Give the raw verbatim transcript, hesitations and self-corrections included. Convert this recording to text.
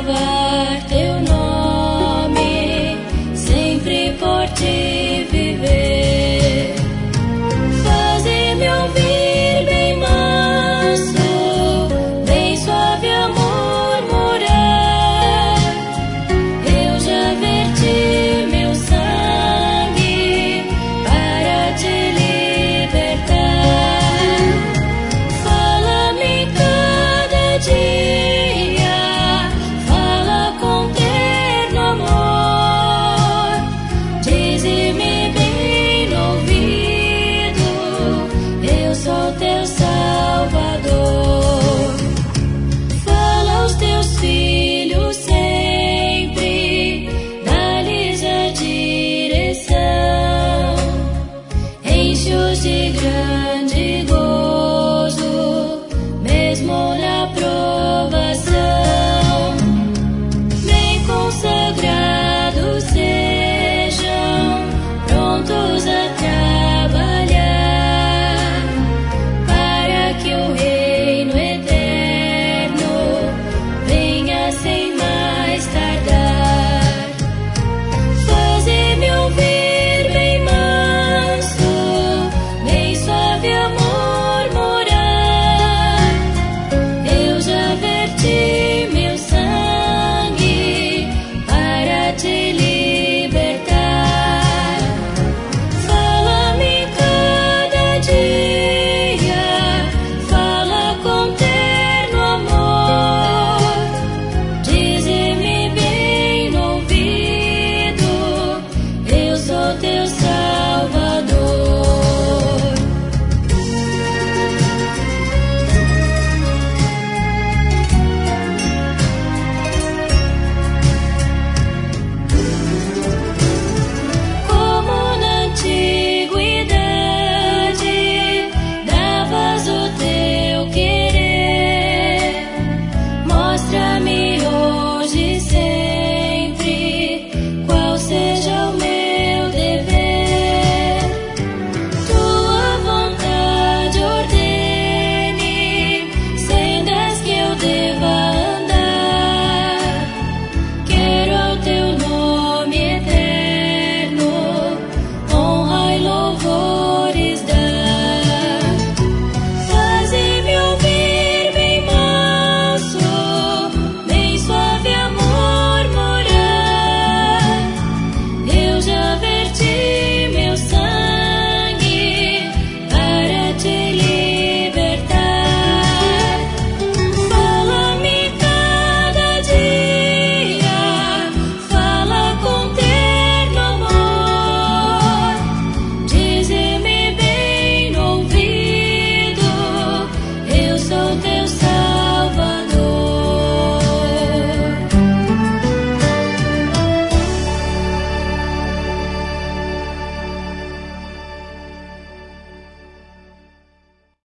louvar teu nome, sempre por ti viver. Faze-me ouvir bem manso, bem suave a murmurar. Eu já verti meu sangue para te libertar. Fala-me cada dia, fala com terno amor. Dize-me bem no ouvido, eu sou teu Salvador. Fala aos teus filhos sempre, dá-lhes a direção. Enche-os de grande gozo, mesmo na provação. Bem consagrados sejam, prontos a trabalhar, para que o reino eterno venha sem mais tardar. Faze-me ouvir bem manso, bem suave a murmurar. Eu já verti meu sangue para te libertar. Fala-me cada dia, fala com terno amor. Dize-me bem no ouvido, eu sou teu Salvador. Como na antiguidade davas o teu querer, mostra-me hoje